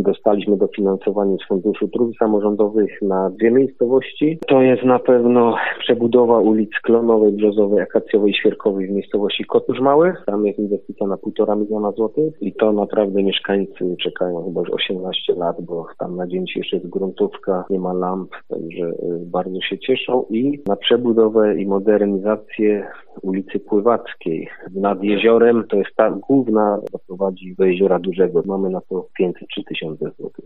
dostaliśmy dofinansowanie z Funduszu Dróg Samorządowych na 2 miejscowości. To jest na pewno przebudowa ulic Klonowej, Brzozowej, Akacjowej, Świerkowej w miejscowości Kotusz Mały. Tam jest inwestycja na 1,5 miliona złotych i to naprawdę mieszkańcy czekają chyba już 18 lat, bo tam na dzień dzisiejszy jest gruntówka, nie ma lamp, także bardzo się cieszą. I na przebudowę i modernizację ulicy Pływackiej nad jeziorem, to jest ta główna, która prowadzi do Jeziora Dużego. Mamy na to 500-3 tysiące złotych.